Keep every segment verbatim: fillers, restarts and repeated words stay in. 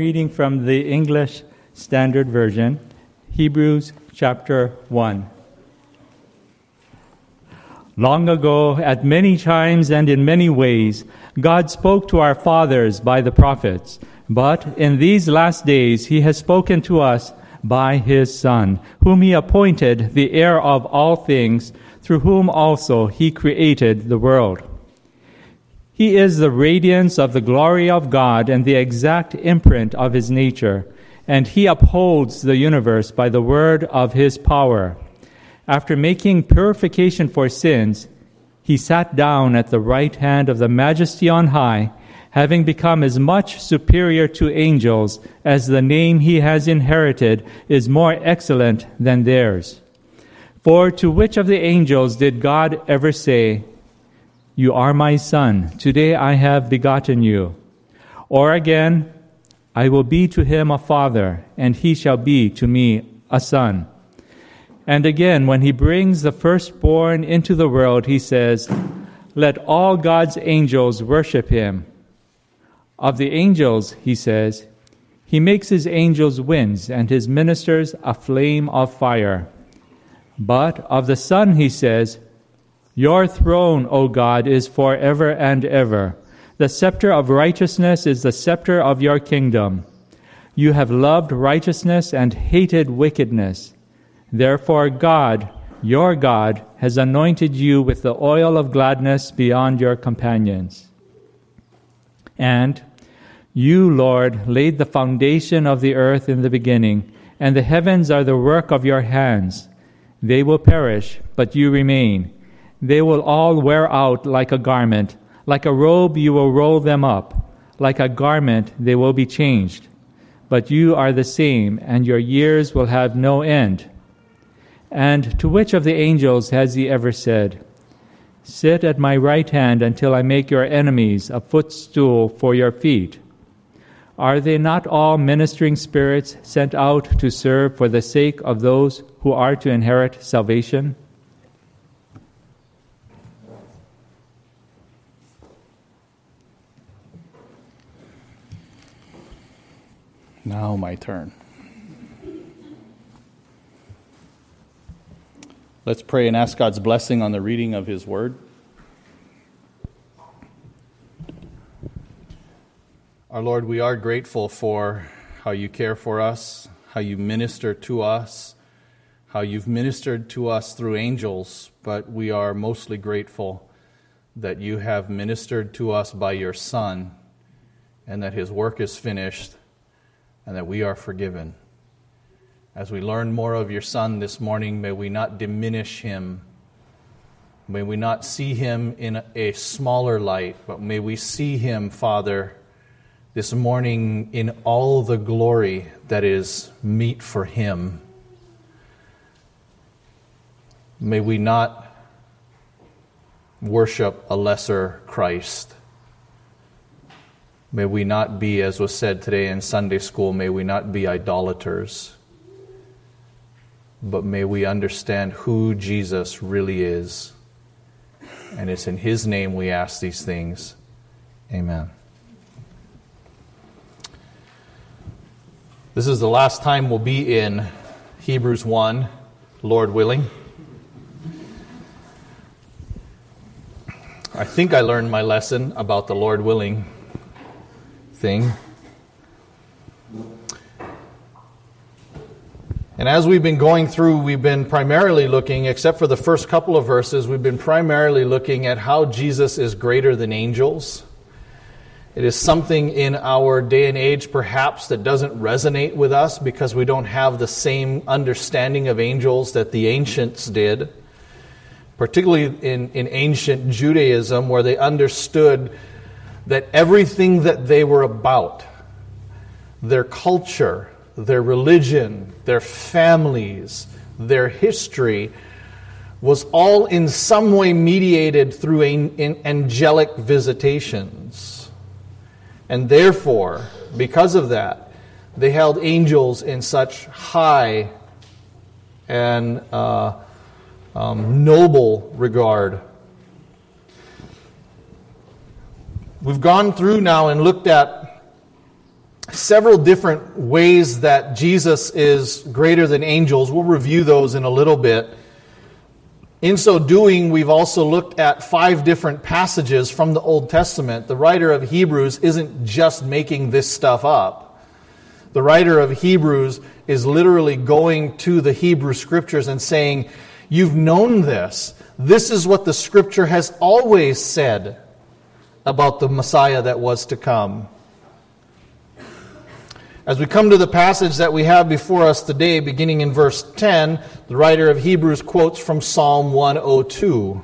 reading from the English Standard Version, Hebrews chapter one. Long ago, at many times and in many ways, God spoke to our fathers by the prophets, but in these last days he has spoken to us by his Son, whom he appointed the heir of all things, through whom also he created the world. He is the radiance of the glory of God and the exact imprint of his nature, and he upholds the universe by the word of his power. After making purification for sins, he sat down at the right hand of the Majesty on high, having become as much superior to angels as the name he has inherited is more excellent than theirs. For to which of the angels did God ever say, "You are my son, today I have begotten you"? Or again, "I will be to him a father, and he shall be to me a son"? And again, when he brings the firstborn into the world, he says, "Let all God's angels worship him." Of the angels, he says, "He makes his angels winds and his ministers a flame of fire." But of the Son, he says, "Your throne, O God, is forever and ever. The scepter of righteousness is the scepter of your kingdom. You have loved righteousness and hated wickedness. Therefore God, your God, has anointed you with the oil of gladness beyond your companions. And you, Lord, laid the foundation of the earth in the beginning, and the heavens are the work of your hands. They will perish, but you remain. They will all wear out like a garment. Like a robe you will roll them up. Like a garment they will be changed. But you are the same, and your years will have no end. And to which of the angels has he ever said, "Sit at my right hand until I make your enemies a footstool for your feet"? Are they not all ministering spirits sent out to serve for the sake of those who are to inherit salvation? Now my turn. Let's pray and ask God's blessing on the reading of his word. Our Lord, we are grateful for how you care for us, how you minister to us, how you've ministered to us through angels, but we are mostly grateful that you have ministered to us by your Son, and that his work is finished, and that we are forgiven. As we learn more of your Son this morning, may we not diminish him. May we not see him in a smaller light, but may we see him, Father, this morning in all the glory that is meet for him. May we not worship a lesser Christ. May we not be, as was said today in Sunday school, may we not be idolaters. But may we understand who Jesus really is. And it's in his name we ask these things. Amen. This is the last time we'll be in Hebrews one, Lord willing. I think I learned my lesson about the Lord willing thing. And as we've been going through, we've been primarily looking, except for the first couple of verses, we've been primarily looking at how Jesus is greater than angels. It is something in our day and age, perhaps, that doesn't resonate with us because we don't have the same understanding of angels that the ancients did, particularly in, in ancient Judaism, where they understood that everything that they were about, their culture, their religion, their families, their history, was all in some way mediated through an, an angelic visitations. And therefore, because of that, they held angels in such high and uh, um, noble regard. We've gone through now and looked at several different ways that Jesus is greater than angels. We'll review those in a little bit. In so doing, we've also looked at five different passages from the Old Testament. The writer of Hebrews isn't just making this stuff up. The writer of Hebrews is literally going to the Hebrew Scriptures and saying, you've known this. This is what the Scripture has always said about the Messiah that was to come. As we come to the passage that we have before us today, beginning in verse ten, the writer of Hebrews quotes from Psalm one oh two.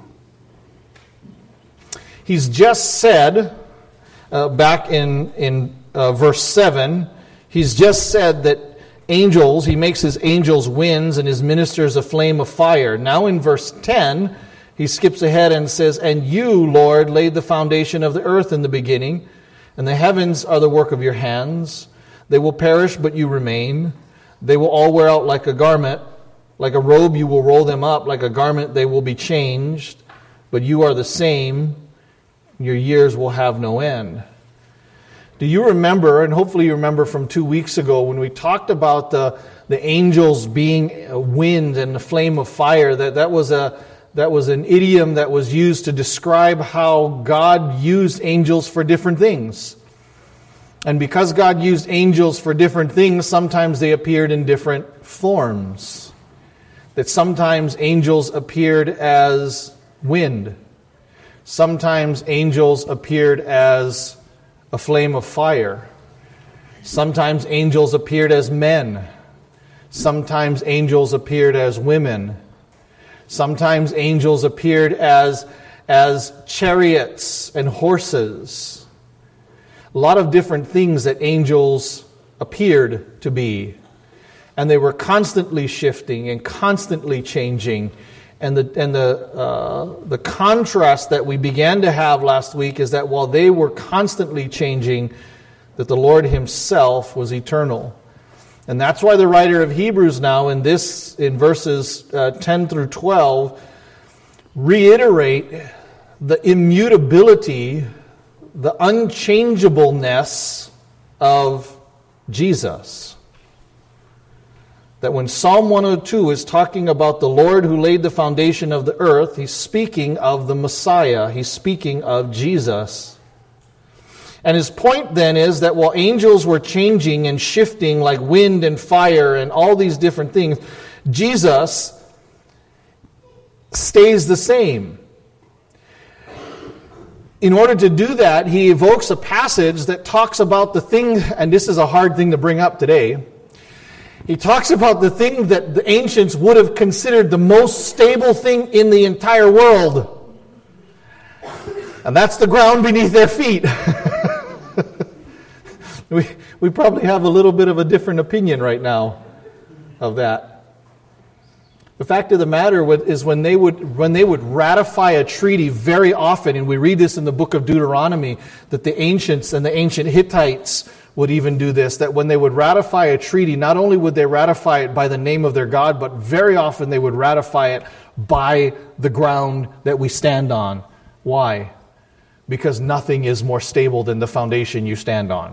He's just said, uh, back in, in uh, verse seven, he's just said that angels, he makes his angels winds and his ministers a flame of fire. Now in verse ten, he skips ahead and says, and you, Lord, laid the foundation of the earth in the beginning, and the heavens are the work of your hands. They will perish, but you remain. They will all wear out like a garment. Like a robe, you will roll them up. Like a garment, they will be changed. But you are the same. Your years will have no end. Do you remember, and hopefully you remember from two weeks ago, when we talked about the, the angels being a wind and the flame of fire, that that was a that was an idiom that was used to describe how God used angels for different things. And because God used angels for different things, sometimes they appeared in different forms. That sometimes angels appeared as wind. Sometimes angels appeared as a flame of fire. Sometimes angels appeared as men. Sometimes angels appeared as women. Sometimes angels appeared as, as chariots and horses. A lot of different things that angels appeared to be. And they were constantly shifting and constantly changing. And the and the uh, the contrast that we began to have last week is that while they were constantly changing, that the Lord Himself was eternal. And that's why the writer of Hebrews now in this in verses uh, ten through twelve reiterate the immutability, the unchangeableness of Jesus. That when Psalm one oh two is talking about the Lord who laid the foundation of the earth, he's speaking of the Messiah. He's speaking of Jesus. And his point then is that while angels were changing and shifting like wind and fire and all these different things, Jesus stays the same. In order to do that, he evokes a passage that talks about the thing, and this is a hard thing to bring up today. He talks about the thing that the ancients would have considered the most stable thing in the entire world. And that's the ground beneath their feet. we, we probably have a little bit of a different opinion right now of that. The fact of the matter is when they would when they would ratify a treaty very often, and we read this in the book of Deuteronomy, that the ancients and the ancient Hittites would even do this, that when they would ratify a treaty, not only would they ratify it by the name of their God, but very often they would ratify it by the ground that we stand on. Why? Because nothing is more stable than the foundation you stand on.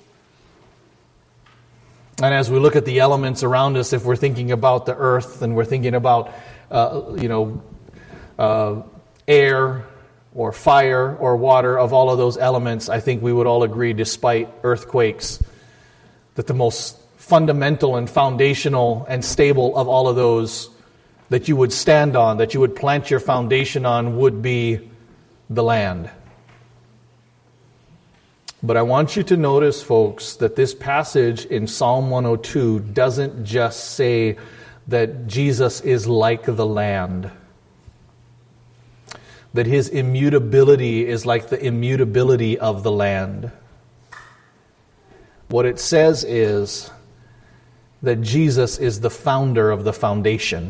And as we look at the elements around us, if we're thinking about the earth and we're thinking about, uh, you know, uh, air or fire or water, of all of those elements, I think we would all agree, despite earthquakes, that the most fundamental and foundational and stable of all of those that you would stand on, that you would plant your foundation on, would be the land. But I want you to notice, folks, that this passage in Psalm one oh two doesn't just say that Jesus is like the land. That his immutability is like the immutability of the land. What it says is that Jesus is the founder of the foundation.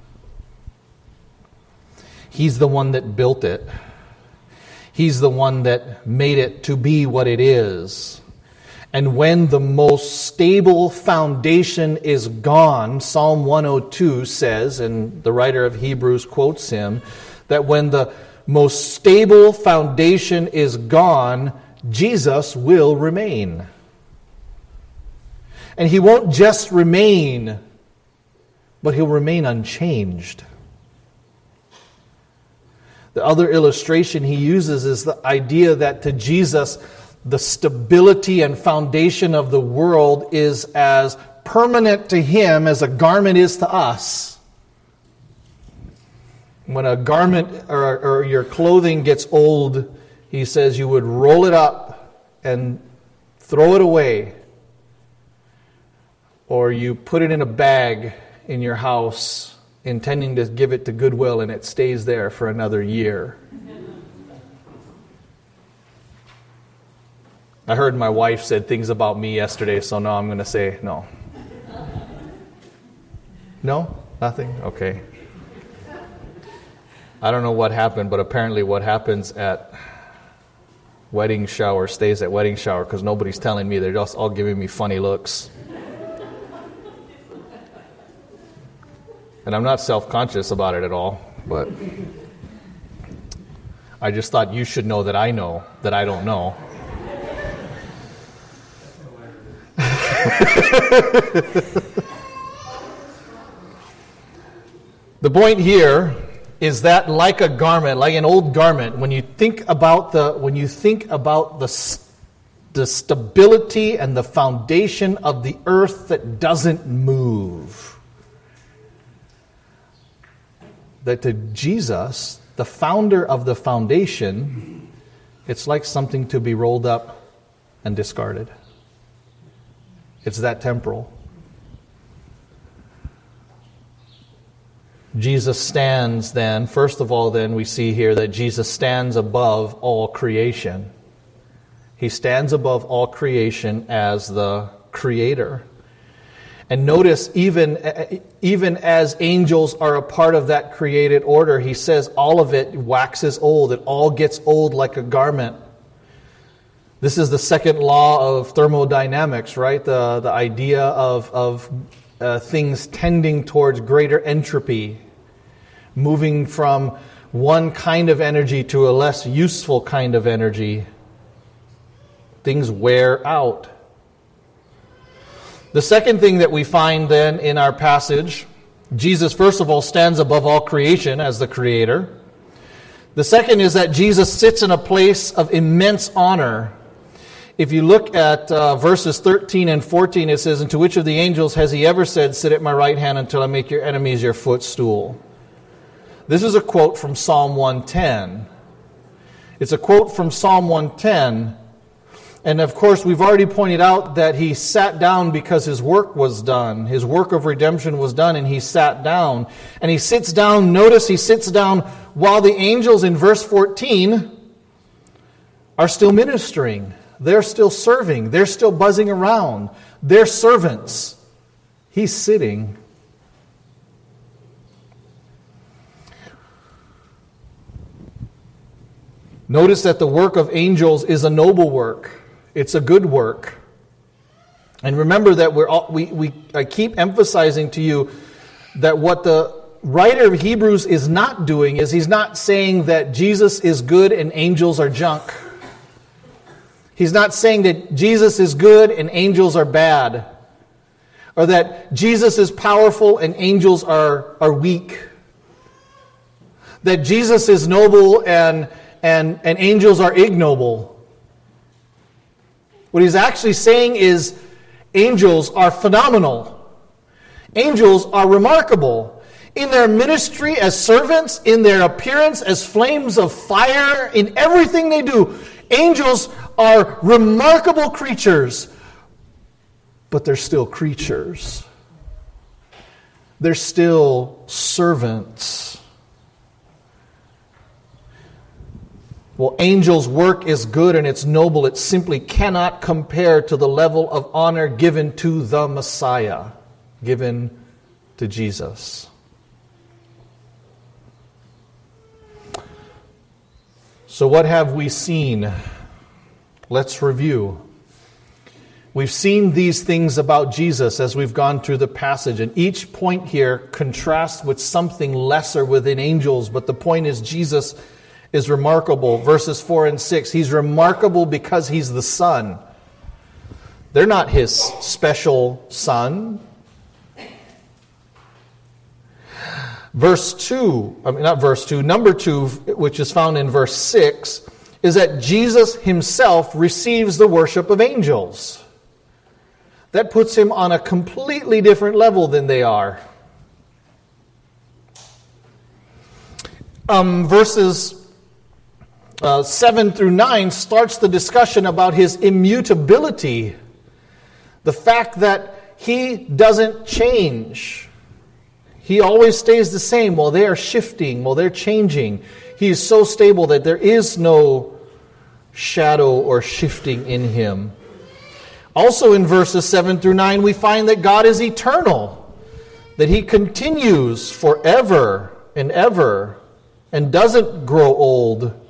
He's the one that built it. He's the one that made it to be what it is. And when the most stable foundation is gone, Psalm one oh two says, and the writer of Hebrews quotes him, that when the most stable foundation is gone, Jesus will remain. And he won't just remain, but he'll remain unchanged. The other illustration he uses is the idea that to Jesus, the stability and foundation of the world is as permanent to him as a garment is to us. When a garment or, or your clothing gets old, he says you would roll it up and throw it away. Or you put it in a bag in your house, intending to give it to Goodwill, and it stays there for another year. I heard my wife said things about me yesterday, so now I'm going to say no. No? Nothing? Okay. I don't know what happened, but apparently what happens at wedding shower stays at wedding shower, because nobody's telling me. They're just all giving me funny looks. And I'm not self-conscious about it at all, but I just thought you should know that I know that I don't know. The point here is that, like a garment, like an old garment, when you think about the when you think about the the stability and the foundation of the earth that doesn't move, that to Jesus, the founder of the foundation, it's like something to be rolled up and discarded. It's that temporal. Jesus stands then, first of all then we see here that Jesus stands above all creation. He stands above all creation as the creator. And notice, even, even as angels are a part of that created order, he says all of it waxes old. It all gets old like a garment. This is the second law of thermodynamics, right? The, the idea of, of uh, things tending towards greater entropy, moving from one kind of energy to a less useful kind of energy. Things wear out. The second thing that we find then in our passage, Jesus first of all stands above all creation as the creator. The second is that Jesus sits in a place of immense honor. If you look at uh, verses thirteen and fourteen, it says, "And to which of the angels has he ever said, 'Sit at my right hand until I make your enemies your footstool'?" This is a quote from Psalm one ten. It's a quote from Psalm one ten. And of course, we've already pointed out that he sat down because his work was done. His work of redemption was done, and he sat down. And he sits down, notice he sits down while the angels in verse fourteen are still ministering. They're still serving. They're still buzzing around. They're servants. He's sitting. Notice that the work of angels is a noble work. It's a good work. And remember that we're all, we, we I keep emphasizing to you that what the writer of Hebrews is not doing is he's not saying that Jesus is good and angels are junk. He's not saying that Jesus is good and angels are bad. Or that Jesus is powerful and angels are, are weak. That Jesus is noble and, and, and angels are ignoble. What he's actually saying is angels are phenomenal. Angels are remarkable. In their ministry as servants, in their appearance as flames of fire, in everything they do, angels are remarkable creatures. But they're still creatures. They're still servants. Well, angels' work is good and it's noble. It simply cannot compare to the level of honor given to the Messiah, given to Jesus. So what have we seen? Let's review. We've seen these things about Jesus as we've gone through the passage, and each point here contrasts with something lesser within angels, but the point is Jesus is remarkable. Verses four and six, he's remarkable because he's the Son. They're not his special son. Verse two, I mean not verse two, number two, which is found in verse six, is that Jesus himself receives the worship of angels. That puts him on a completely different level than they are. Um, verses uh, seven through nine starts the discussion about his immutability. The fact that he doesn't change. He always stays the same while they are shifting, while they're changing. He is so stable that there is no shadow or shifting in him. Also in verses seven through nine, we find that God is eternal, that he continues forever and ever and doesn't grow old.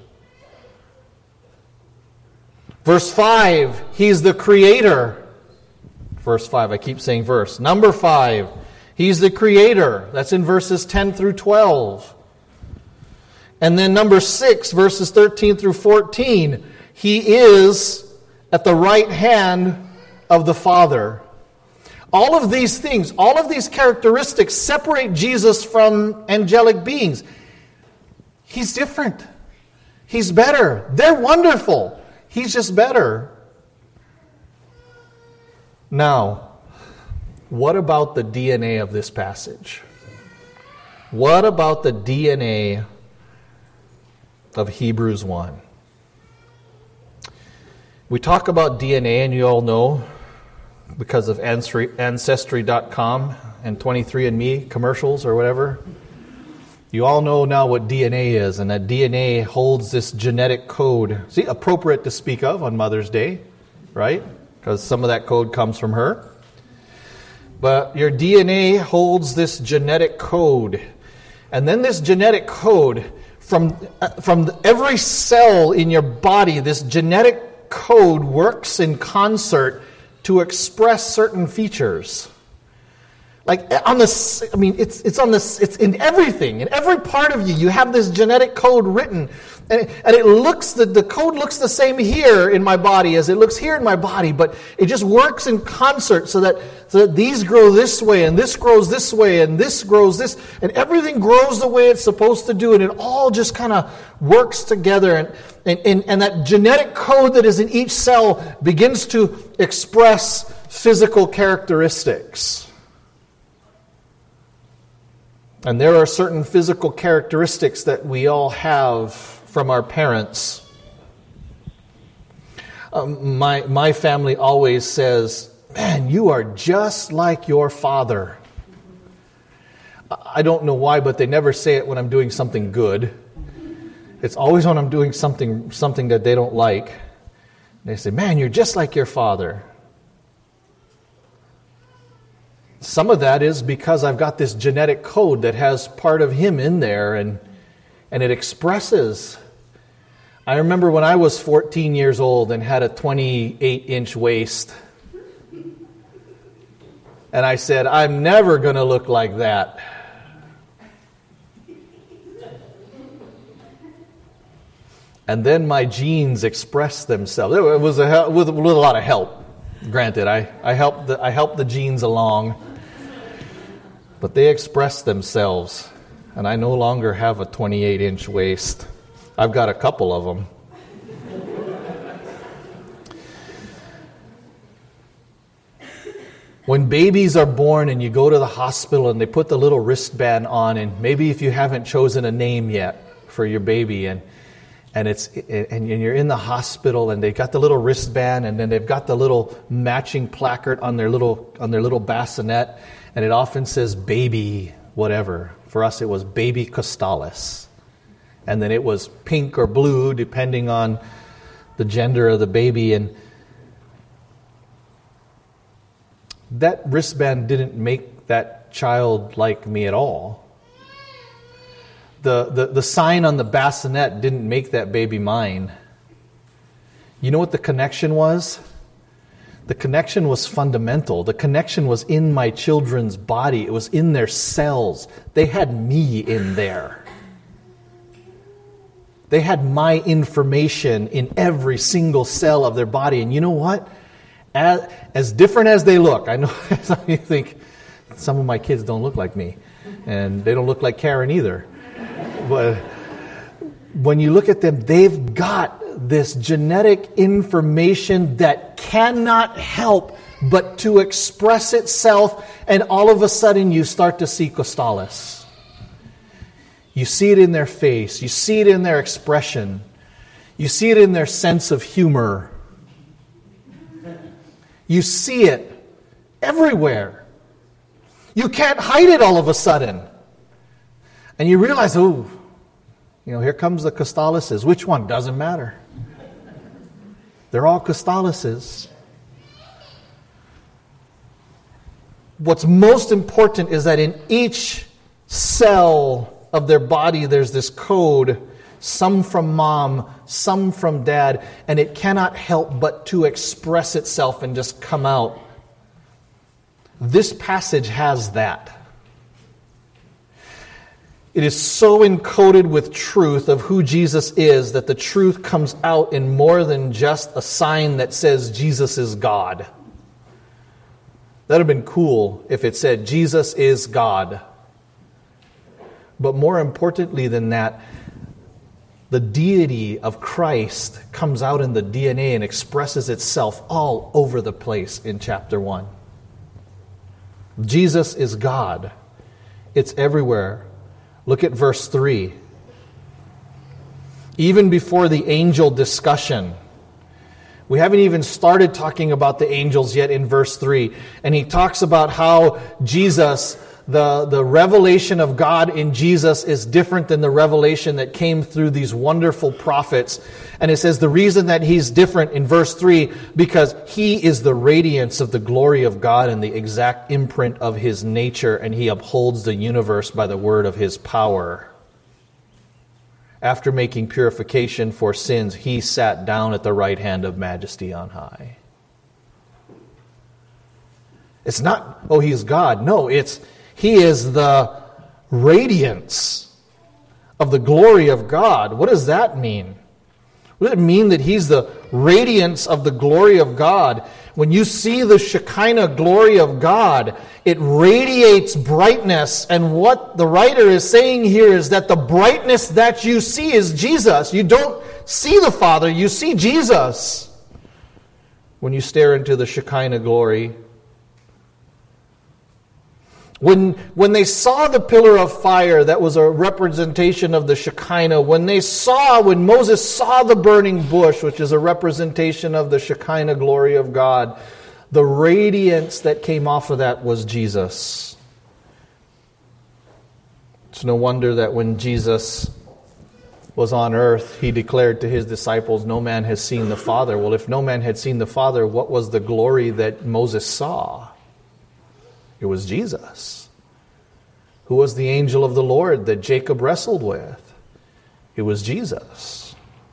Verse five, he's the creator. Verse five, I keep saying verse. Number five, he's the creator. That's in verses ten through twelve. And then number six, verses thirteen through fourteen, he is at the right hand of the Father. All of these things, all of these characteristics separate Jesus from angelic beings. He's different. He's better. They're wonderful. He's just better. Now, what about the D N A of this passage? What about the D N A of Hebrews one? We talk about D N A, and you all know, because of Ancestry dot com and twenty-three and me commercials or whatever, you all know now what D N A is, and that D N A holds this genetic code. See, appropriate to speak of on Mother's Day, right? Because some of that code comes from her. But your D N A holds this genetic code. And then this genetic code, from, uh, from every cell in your body, this genetic code works in concert to express certain features. Like on this, I mean, it's it's on this, it's in everything, in every part of you. You have this genetic code written, and and it looks the the code looks the same here in my body as it looks here in my body, but it just works in concert so that so that these grow this way, and this grows this way, and this grows this, and everything grows the way it's supposed to do, and it all just kind of works together, and and and, and that genetic code that is in each cell begins to express physical characteristics. And there are certain physical characteristics that we all have from our parents. Um, my my family always says, "Man, you are just like your father." I don't know why, but they never say it when I'm doing something good. It's always when I'm doing something something that they don't like. They say, "Man, you're just like your father." Some of that is because I've got this genetic code that has part of him in there, and and it expresses. I remember when I was fourteen years old and had a twenty-eight inch waist. And I said, I'm never going to look like that. And then my genes expressed themselves. It was a, with, with a lot of help. Granted, I, I helped the, I helped the genes along. But they expressed themselves, and I no longer have a twenty-eight inch waist. I've got a couple of them. When babies are born and you go to the hospital and they put the little wristband on, and maybe if you haven't chosen a name yet for your baby, and and it's and you're in the hospital and they got the little wristband, and then they've got the little matching placard on their little on their little bassinet. And it often says baby whatever. For us, it was baby Costalis. And then it was pink or blue, depending on the gender of the baby. And that wristband didn't make that child like me at all. The, the, the sign on the bassinet didn't make that baby mine. You know what the connection was? The connection was fundamental. The connection was in my children's body. It was in their cells. They had me in there. They had my information in every single cell of their body. And you know what? As, as different as they look. I know some of you think, some of my kids don't look like me. And they don't look like Karen either. But when you look at them, they've got this genetic information that cannot help but to express itself, and all of a sudden you start to see Costalis. You see it in their face. You see it in their expression. You see it in their sense of humor. You see it everywhere. You can't hide it all of a sudden. And you realize, oh, you know, here comes the Costalises. Which one? Doesn't matter. They're all Costalises. What's most important is that in each cell of their body there's this code, some from mom, some from dad, and it cannot help but to express itself and just come out. This passage has that. It is so encoded with truth of who Jesus is that the truth comes out in more than just a sign that says Jesus is God. That would have been cool if it said Jesus is God. But more importantly than that, the deity of Christ comes out in the D N A and expresses itself all over the place in chapter one. Jesus is God. It's everywhere. Look at verse three. Even before the angel discussion, we haven't even started talking about the angels yet in verse three. And he talks about how Jesus, the, the revelation of God in Jesus is different than the revelation that came through these wonderful prophets. And it says the reason that he's different in verse three, because he is the radiance of the glory of God and the exact imprint of his nature, and he upholds the universe by the word of his power. After making purification for sins, he sat down at the right hand of majesty on high. It's not, oh, he's God. No, it's he is the radiance of the glory of God. What does that mean? What does it mean that he's the radiance of the glory of God? When you see the Shekinah glory of God, it radiates brightness. And what the writer is saying here is that the brightness that you see is Jesus. You don't see the Father, you see Jesus when you stare into the Shekinah glory. When, when they saw the pillar of fire, that was a representation of the Shekinah. When they saw, when Moses saw the burning bush, which is a representation of the Shekinah glory of God, the radiance that came off of that was Jesus. It's no wonder that when Jesus was on earth, he declared to his disciples, no man has seen the Father. Well, if no man had seen the Father, what was the glory that Moses saw? It was Jesus. Who was the angel of the Lord that Jacob wrestled with? It was Jesus.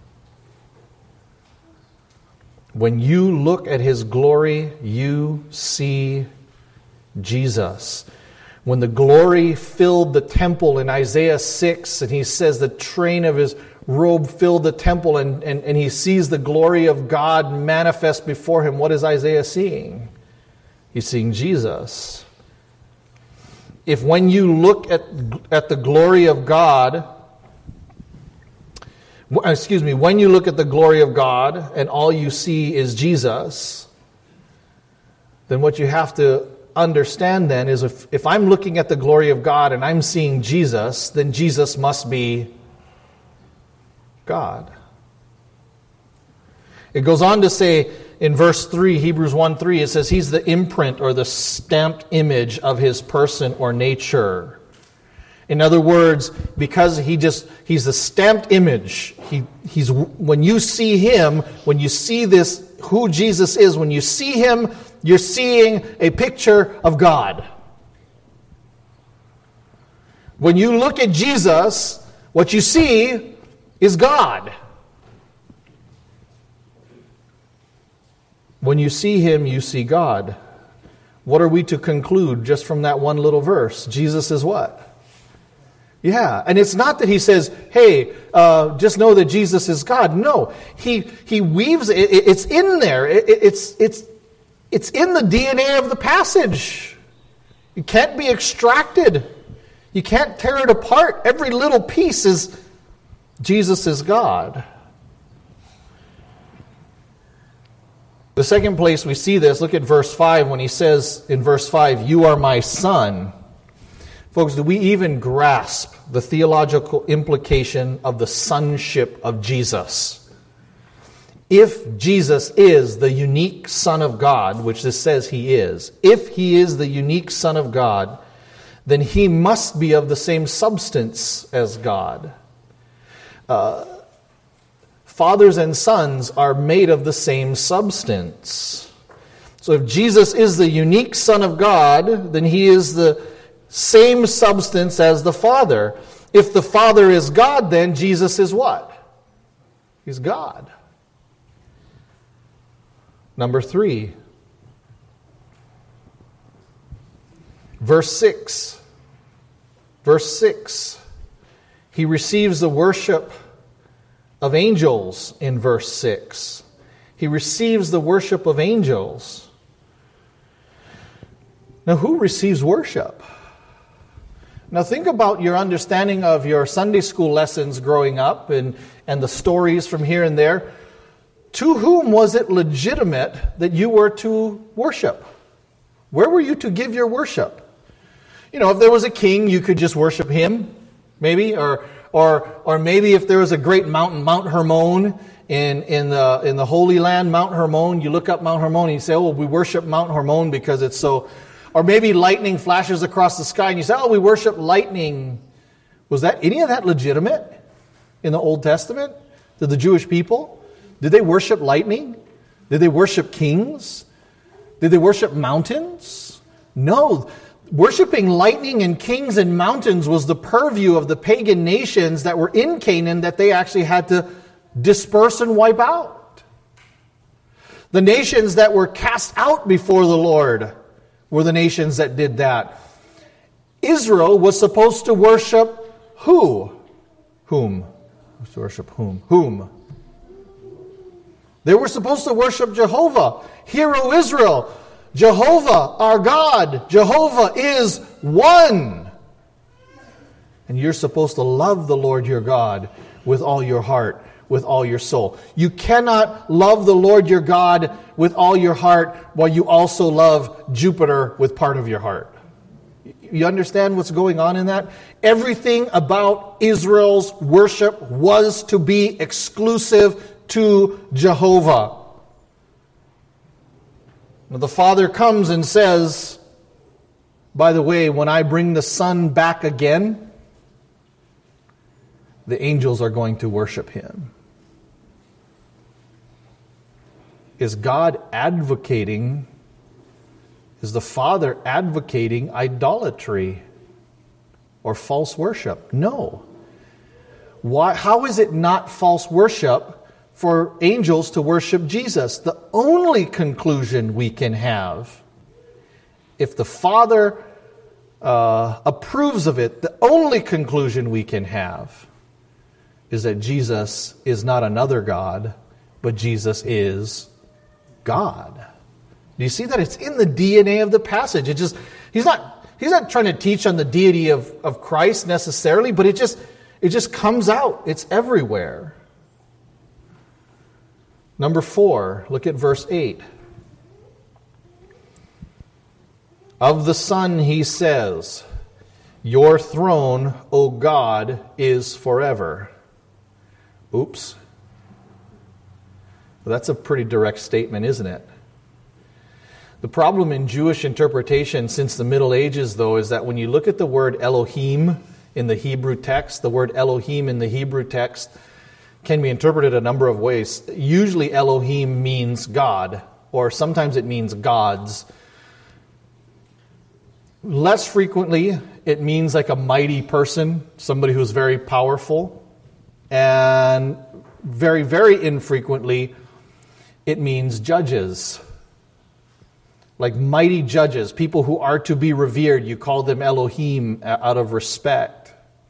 When you look at his glory, you see Jesus. When the glory filled the temple in Isaiah six, and he says the train of his robe filled the temple, and, and, and he sees the glory of God manifest before him, what is Isaiah seeing? He's seeing Jesus. If when you look at, at the glory of God, excuse me, when you look at the glory of God and all you see is Jesus, then what you have to understand then is if, if I'm looking at the glory of God and I'm seeing Jesus, then Jesus must be God. It goes on to say in verse three, Hebrews one three, it says he's the imprint or the stamped image of his person or nature. In other words, because he just he's the stamped image. He he's when you see him, when you see this who Jesus is, when you see him, you're seeing a picture of God. When you look at Jesus, what you see is God. When you see him, you see God. What are we to conclude just from that one little verse? Jesus is what? Yeah, and it's not that he says, hey, uh, just know that Jesus is God. No, he he weaves it. It's in there. It, it's it's It's in the D N A of the passage. It can't be extracted. You can't tear it apart. Every little piece is Jesus is God. The second place we see this, look at verse five when he says in verse five, "You are my son." Folks, do we even grasp the theological implication of the sonship of Jesus? If Jesus is the unique Son of God, which this says he is, if he is the unique Son of God, then he must be of the same substance as God. Uh, fathers and sons are made of the same substance. So if Jesus is the unique Son of God, then he is the same substance as the Father. If the Father is God, then Jesus is what? He's God. Number three. Verse six. Verse six. He receives the worship of angels in verse six. He receives the worship of angels. Now, who receives worship? Now, think about your understanding of your Sunday school lessons growing up and, and the stories from here and there. To whom was it legitimate that you were to worship? Where were you to give your worship? You know, if there was a king, you could just worship him, maybe, or or or maybe if there was a great mountain, Mount Hermon, in in the in the Holy Land, Mount Hermon, you look up Mount Hermon and you say, "Oh, we worship Mount Hermon because it's so." Or maybe lightning flashes across the sky and you say, "Oh, we worship lightning." Was that any of that legitimate in the Old Testament to the Jewish people? Did they worship lightning? Did they worship kings? Did they worship mountains? No. Worshipping lightning and kings and mountains was the purview of the pagan nations that were in Canaan that they actually had to disperse and wipe out. The nations that were cast out before the Lord were the nations that did that. Israel was supposed to worship who? Whom? To worship whom? Whom? They were supposed to worship Jehovah. Hear, O Israel, Jehovah, our God, Jehovah is one. And you're supposed to love the Lord your God with all your heart, with all your soul. You cannot love the Lord your God with all your heart while you also love Jupiter with part of your heart. You understand what's going on in that? Everything about Israel's worship was to be exclusive to Jehovah. Now the Father comes and says, "By the way, when I bring the Son back again, the angels are going to worship him." Is God advocating, is the Father advocating idolatry or false worship? No. Why? How is it not false worship for angels to worship Jesus? The only conclusion we can have, if the Father uh, approves of it, the only conclusion we can have is that Jesus is not another God, but Jesus is God. Do you see that? It's in the D N A of the passage. It just he's not he's not trying to teach on the deity of, of Christ necessarily, but it just it just comes out. It's everywhere. Number four, look at verse eight. Of the Son he says, "Your throne, O God, is forever." Oops. Well, that's a pretty direct statement, isn't it? The problem in Jewish interpretation since the Middle Ages, though, is that when you look at the word Elohim in the Hebrew text, the word Elohim in the Hebrew text can be interpreted a number of ways. Usually Elohim means God, or sometimes it means gods. Less frequently, it means like a mighty person, somebody who's very powerful. And very, very infrequently, it means judges. Like mighty judges, people who are to be revered. You call them Elohim out of respect.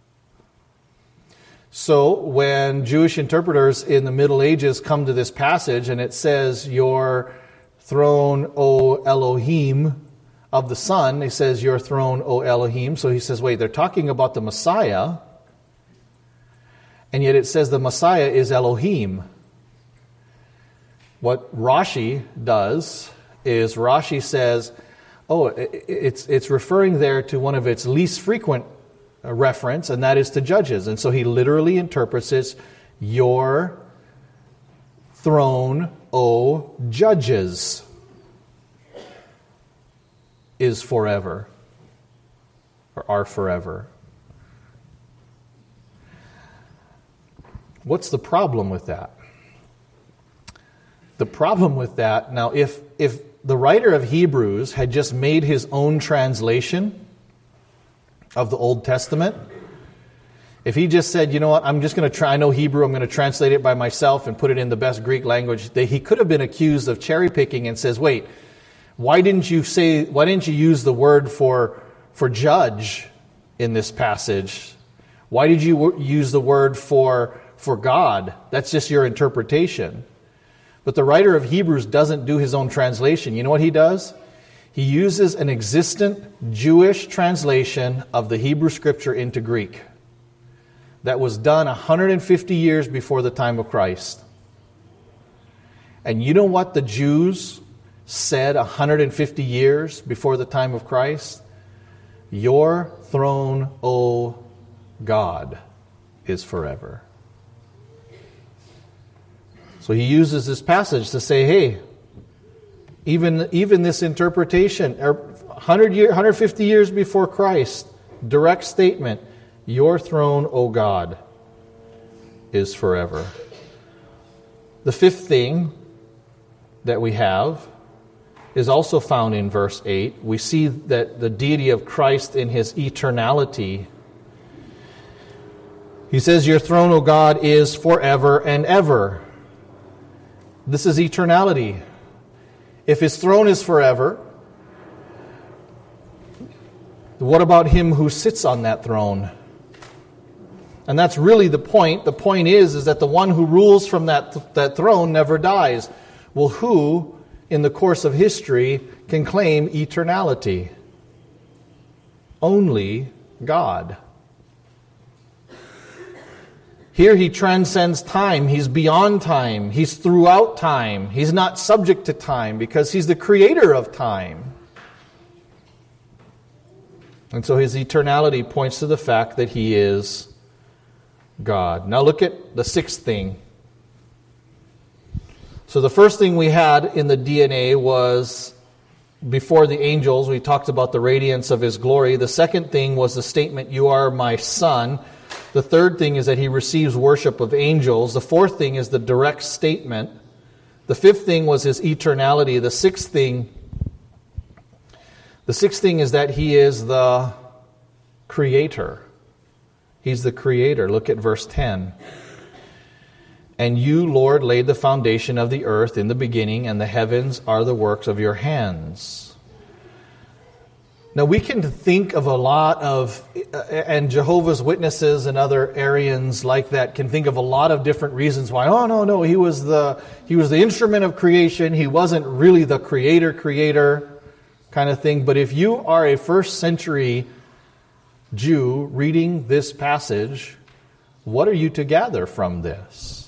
So when Jewish interpreters in the Middle Ages come to this passage and it says, "Your throne, O Elohim, of the Son. He says, your throne, O Elohim. So he says, wait, they're talking about the Messiah, and yet it says the Messiah is Elohim. What Rashi does is Rashi says, oh, it's it's referring there to one of its least frequent reference, and that is to Judges. And so he literally interprets it, your throne, O Judges, is forever, or are forever. What's the problem with that? The problem with that, now if if the writer of Hebrews had just made his own translation of the Old Testament, if he just said, you know what, I'm just going to try, I know Hebrew, I'm going to translate it by myself and put it in the best Greek language, that he could have been accused of cherry picking and says, wait, why didn't you say, why didn't you use the word for for judge in this passage? Why did you use the word for for God? That's just your interpretation. But the writer of Hebrews doesn't do his own translation. You know what he does? He uses an existent Jewish translation of the Hebrew Scripture into Greek that was done one hundred fifty years before the time of Christ. And you know what the Jews said one hundred fifty years before the time of Christ? Your throne, O God, is forever. So he uses this passage to say, hey, even, even this interpretation, one hundred year, one hundred fifty years before Christ, direct statement, your throne, O God, is forever. The fifth thing that we have is also found in verse eight. We see that the deity of Christ in his eternality. He says, your throne, O God, is forever and ever. This is eternality. If his throne is forever, what about him who sits on that throne? And that's really the point. The point is, is that the one who rules from that, that throne never dies. Well, who, in the course of history, can claim eternality? Only God. Here he transcends time. He's beyond time. He's throughout time. He's not subject to time because he's the creator of time. And so his eternality points to the fact that he is God. Now look at the sixth thing. So the first thing we had in the D N A was before the angels, we talked about the radiance of his glory. The second thing was the statement, you are my son. The third thing is that he receives worship of angels. The fourth thing is the direct statement. The fifth thing was his eternality. The sixth thing, the sixth thing is that he is the creator. He's the creator. Look at verse ten. And you, Lord, laid the foundation of the earth in the beginning, and the heavens are the works of your hands. Now, we can think of a lot of, and Jehovah's Witnesses and other Arians like that can think of a lot of different reasons why, oh, no, no, he was the he was the instrument of creation. He wasn't really the creator, creator kind of thing. But if you are a first century Jew reading this passage, what are you to gather from this?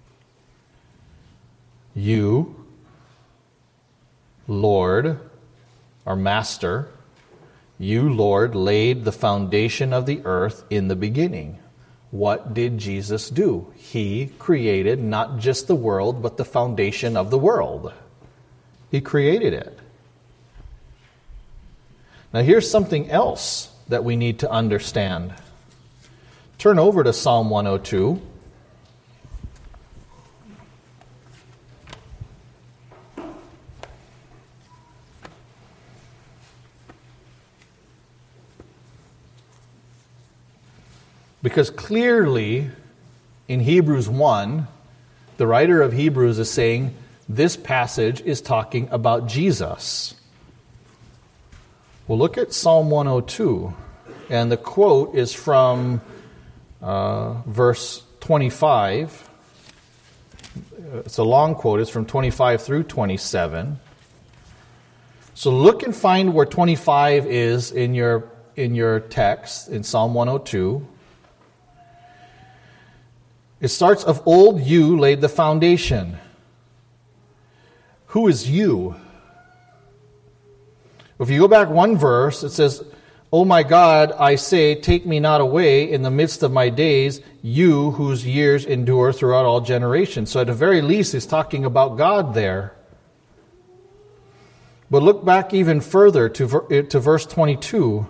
You, Lord, our Master, you, Lord, laid the foundation of the earth in the beginning. What did Jesus do? He created not just the world, but the foundation of the world. He created it. Now here's something else that we need to understand. Turn over to Psalm one oh two. Because clearly, in Hebrews one, the writer of Hebrews is saying this passage is talking about Jesus. Well, look at Psalm one oh two, and the quote is from uh, verse twenty-five. It's a long quote. It's from twenty-five through twenty-seven. So look and find where twenty-five is in your in your text, in Psalm one oh two. It starts, of old you laid the foundation. Who is you? If you go back one verse, it says, O my God, I say, take me not away in the midst of my days, you whose years endure throughout all generations. So at the very least, he's talking about God there. But look back even further to, to verse twenty-two.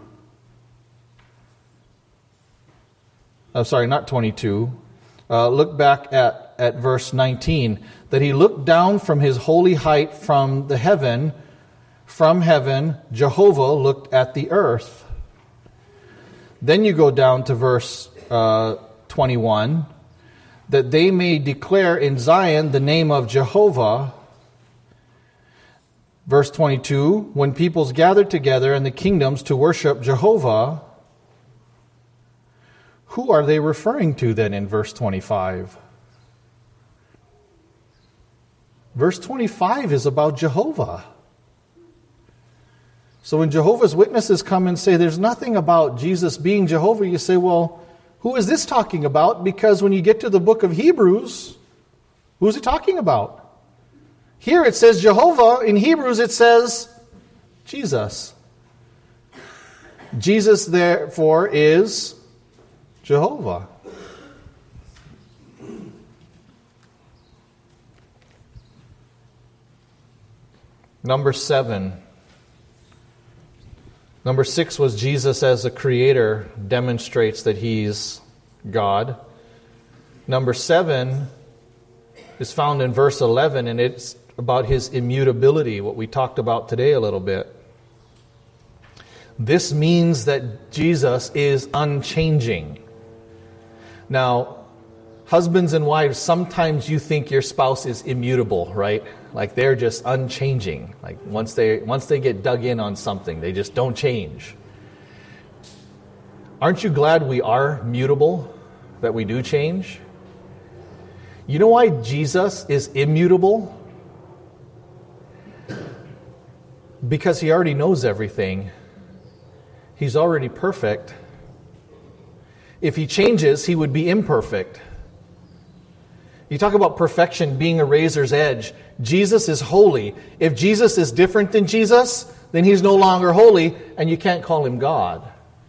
I'm sorry, not twenty-two. Uh, look back at, at verse nineteen. That he looked down from his holy height from the heaven. From heaven, Jehovah looked at the earth. Then you go down to verse uh, twenty-one. That they may declare in Zion the name of Jehovah. Verse twenty-two, when peoples gathered together in the kingdoms to worship Jehovah, who are they referring to then in verse twenty-five? Verse twenty-five is about Jehovah. So when Jehovah's Witnesses come and say there's nothing about Jesus being Jehovah, you say, well, who is this talking about? Because when you get to the book of Hebrews, who's it talking about? Here it says Jehovah. In Hebrews it says Jesus. Jesus, therefore, is Jehovah. Number seven. Number six was Jesus as a creator demonstrates that he's God. Number seven is found in verse eleven, and it's about his immutability, what we talked about today a little bit. This means that Jesus is unchanging. Now, husbands and wives, sometimes you think your spouse is immutable, right? Like they're just unchanging. Like once they once they get dug in on something, they just don't change. Aren't you glad we are mutable, that we do change? You know why Jesus is immutable? Because he already knows everything. He's already perfect. If he changes, he would be imperfect. You talk about perfection being a razor's edge. Jesus is holy. If Jesus is different than Jesus, then he's no longer holy, and you can't call him God.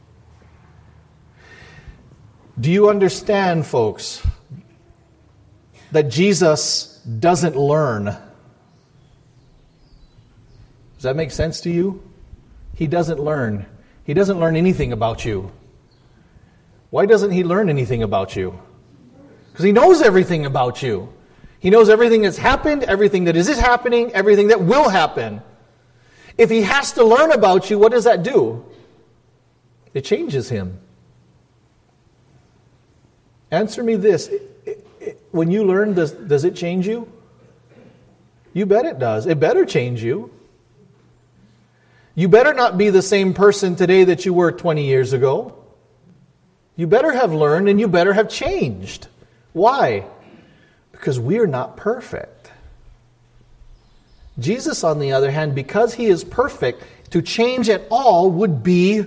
Do you understand, folks, that Jesus doesn't learn? Does that make sense to you? He doesn't learn. He doesn't learn anything about you. Why doesn't he learn anything about you? Because he knows everything about you. He knows everything that's happened, everything that is happening, everything that will happen. If he has to learn about you, what does that do? It changes him. Answer me this. When you learn, does, does it change you? You bet it does. It better change you. You better not be the same person today that you were twenty years ago. You better have learned and you better have changed. Why? Because we are not perfect. Jesus, on the other hand, because he is perfect, to change at all would be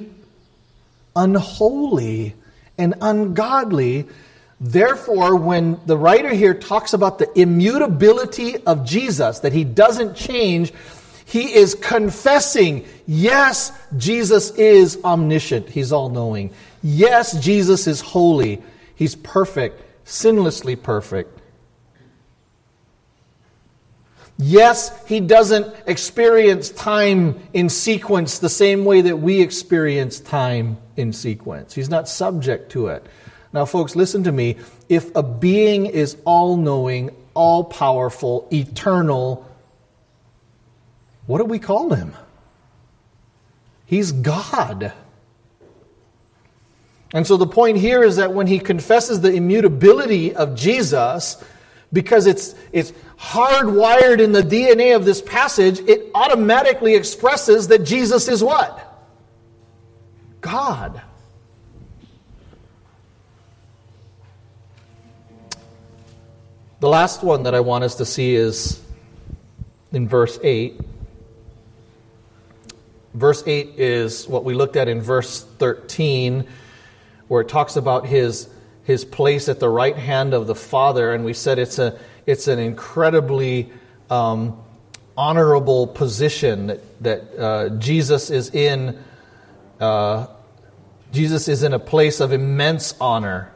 unholy and ungodly. Therefore, when the writer here talks about the immutability of Jesus, that he doesn't change, he is confessing, yes, Jesus is omniscient. He's all-knowing. Yes, Jesus is holy. He's perfect, sinlessly perfect. Yes, he doesn't experience time in sequence the same way that we experience time in sequence. He's not subject to it. Now, folks, listen to me. If a being is all-knowing, all-powerful, eternal, what do we call him? He's God. And so the point here is that when he confesses the immutability of Jesus, because it's it's hardwired in the D N A of this passage, it automatically expresses that Jesus is what? God. The last one that I want us to see is in verse eight. verse eight is what we looked at in verse thirteen, where it talks about his his place at the right hand of the Father, and we said it's a it's an incredibly um, honorable position that that uh, Jesus is in. Uh, Jesus is in a place of immense honor.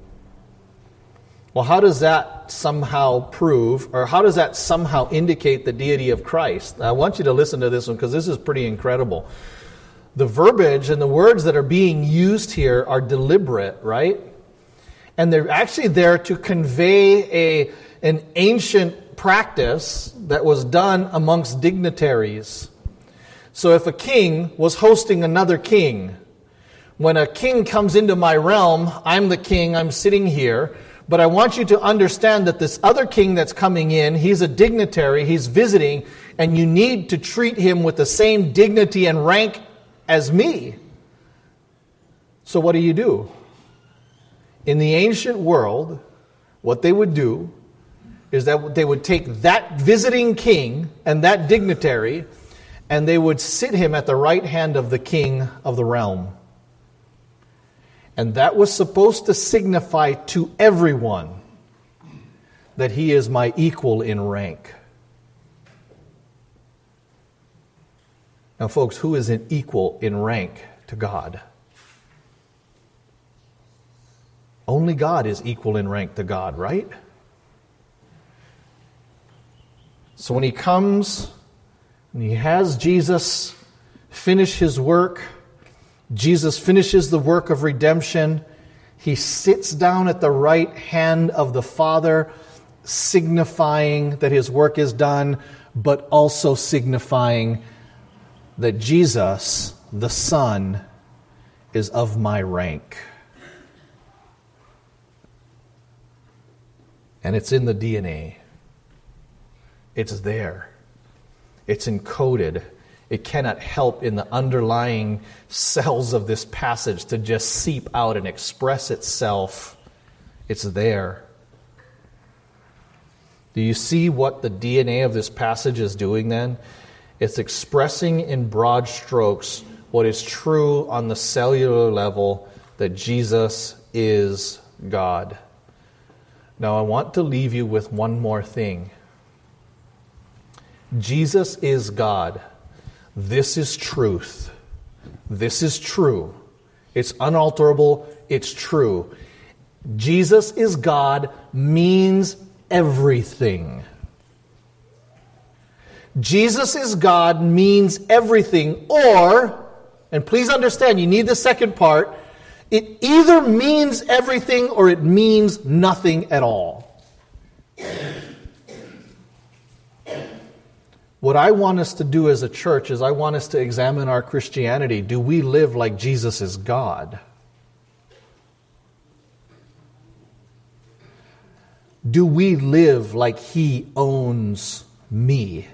Well, how does that somehow prove, or how does that somehow indicate the deity of Christ? I want you to listen to this one because this is pretty incredible. The verbiage and the words that are being used here are deliberate, right? And they're actually there to convey a an ancient practice that was done amongst dignitaries. So if a king was hosting another king, when a king comes into my realm, I'm the king, I'm sitting here, but I want you to understand that this other king that's coming in, he's a dignitary, he's visiting, and you need to treat him with the same dignity and rank as me. So what do you do? In the ancient world, what they would do is that they would take that visiting king and that dignitary, and they would sit him at the right hand of the king of the realm. And that was supposed to signify to everyone that he is my equal in rank. Now, folks, who is an equal in rank to God? Only God is equal in rank to God, right? So when he comes and he has Jesus finish his work, Jesus finishes the work of redemption. He sits down at the right hand of the Father, signifying that his work is done, but also signifying that Jesus, the Son, is of my rank. And it's in the D N A. It's there. It's encoded. It cannot help in the underlying cells of this passage to just seep out and express itself. It's there. Do you see what the D N A of this passage is doing then? It's expressing in broad strokes what is true on the cellular level, that Jesus is God. Now I want to leave you with one more thing. Jesus is God. This is truth. This is true. It's unalterable. It's true. Jesus is God means everything. Jesus is God means everything. Or, and please understand, you need the second part, it either means everything or it means nothing at all. What I want us to do as a church is I want us to examine our Christianity. Do we live like Jesus is God? Do we live like He owns me?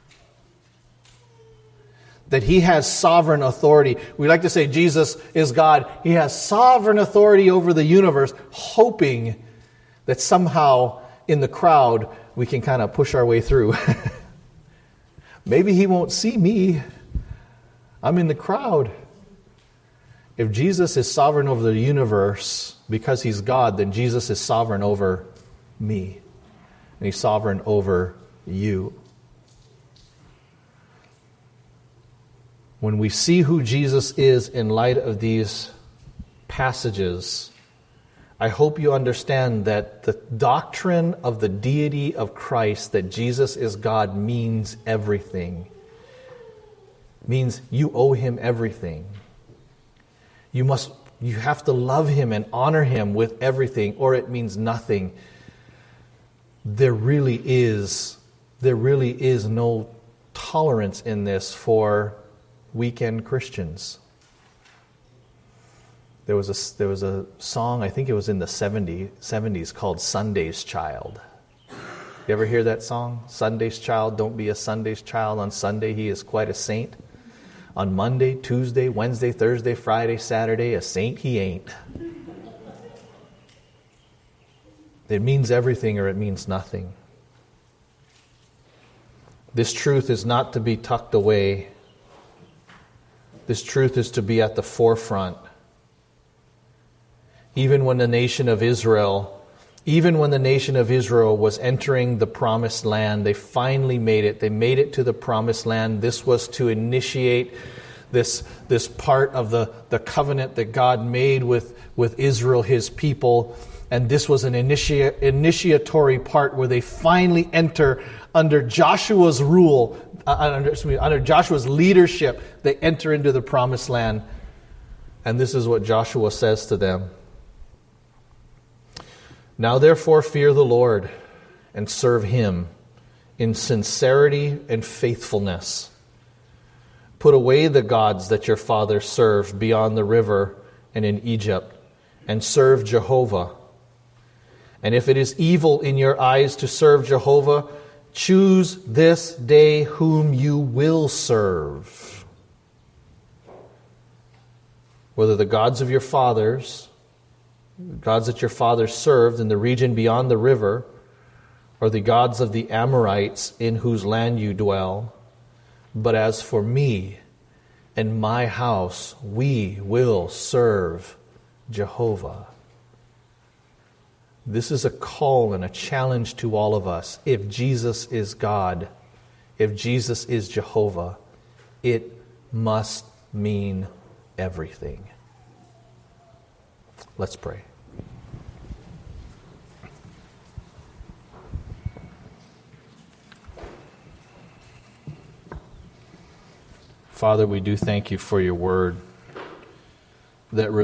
That He has sovereign authority. We like to say Jesus is God. He has sovereign authority over the universe, hoping that somehow in the crowd we can kind of push our way through. Maybe He won't see me. I'm in the crowd. If Jesus is sovereign over the universe because He's God, then Jesus is sovereign over me. And He's sovereign over you. When we see who Jesus is in light of these passages, I hope you understand that the doctrine of the deity of Christ, that Jesus is God, means everything. Means you owe Him everything. You must, you have to love Him and honor Him with everything, or it means nothing. There really is, there really is no tolerance in this for weekend Christians. There was a there was a song, I think it was in the seventies, called Sunday's Child. You ever hear that song? Sunday's child, don't be a Sunday's child. On Sunday he is quite a saint. On Monday, Tuesday, Wednesday, Thursday, Friday, Saturday, a saint he ain't. It means everything or it means nothing. This truth is not to be tucked away This truth is to be at the forefront. Even when the nation of Israel Even when the nation of Israel was entering the promised land, they finally made it. They made it to the promised land. This was to initiate this, this part of the, the covenant that God made with, with Israel, his people. And this was an initia, initiatory part where they finally enter under Joshua's rule, uh, under, excuse me, under Joshua's leadership. They enter into the promised land. And this is what Joshua says to them. Now therefore fear the Lord and serve him in sincerity and faithfulness. Put away the gods that your fathers served beyond the river and in Egypt, and serve Jehovah. And if it is evil in your eyes to serve Jehovah, choose this day whom you will serve. Whether the gods of your fathers, gods that your fathers served in the region beyond the river, or the gods of the Amorites in whose land you dwell. But as for me and my house, we will serve Jehovah. This is a call and a challenge to all of us. If Jesus is God, if Jesus is Jehovah, it must mean everything. Let's pray. Father, we do thank you for your word that